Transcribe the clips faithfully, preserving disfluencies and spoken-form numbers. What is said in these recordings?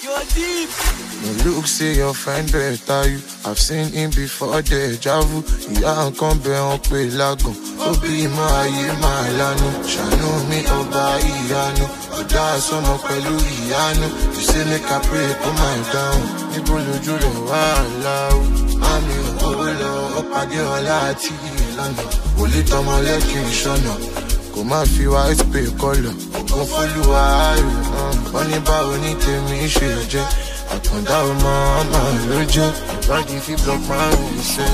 You're deep. No look, say your friend better you. I've seen him before deja vu. Yeah, come be on pay lagun. Obi mo aye ma lanu. Shanu mi oba iyanu. Oda somo pẹ̀lú ìyanu. You say make I pray, put my down. Níbo lójú rẹ̀ wà láwù. Mami ò lọ, ó pàdé ọlá àti ìlànà. Wòlé tọmọ lẹ́kìn ìṣọ̀nà. Kò má fi white pay kọlọ̀. Ògùn fólúwa ayò. Wọ́n ní báwo ní tèmi ṣe jẹ́. Àkàndá ọmọ ọmọ ló jẹ́. Ìbàdí fi block my way say.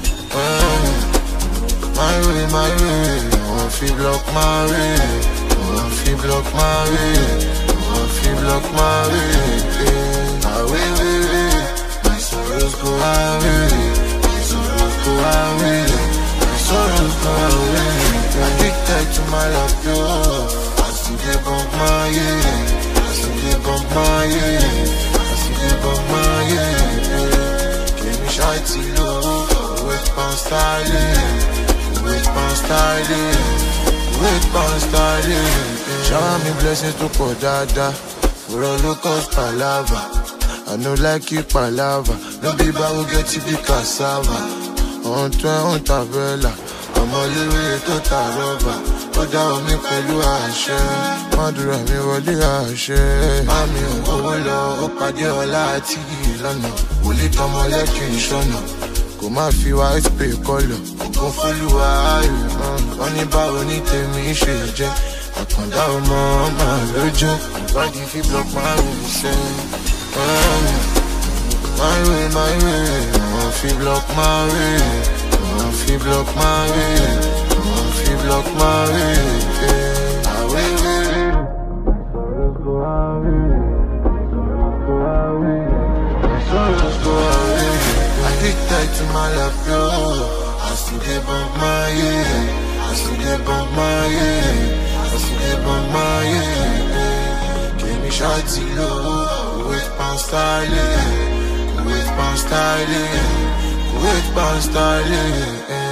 My way, my way. Wọ́n fi block my way. Wọ́n fi block my way. Wọ́n fi block my way. Away, way, way. My sorrows go away. My sorrows go away. My sorrows go away. Addicted to my love, yo. I see they bump my yeah. I see they bump my yeah. I see they bump my yeah. Give me shy to low. Wait pound styling. Wait pound styling. Wait pound styling. Shower me blessings to pour dada. For all locals palava. I know like you palava. No baby I will get you the cassava. On toi on tabella. I'm all the way to Taroba. Ó dá omi pẹ̀lú àṣẹ. Mádùúrà mi wọlé àṣẹ. Mami ò lọ, ó pàdé ọlá àti ìlànà. Wòlé tọmọ lẹ́kìn ìṣọ̀nà. Kò má fi white pay kọlọ̀. Ògùn fólúwa ayò. Wọ́n ní báwo ní tèmi ṣe jẹ́. Àkàndá ọmọ ọmọ ló jẹ́. Ìbàdí fi block my way say. My way, my way. Wọ́n fi block my way. Wọ́n fi block my way. Wọ́n fi block my way. Away, way. Sorrows go away. Sorrows go away. Sorrows go away. Addicted to my love, yo. I see they bump my yeah. I see they bump my yeah. I see they bump my yeah. Give me shawty low. Wait pound styling. Wait pound styling. Wait pound styling.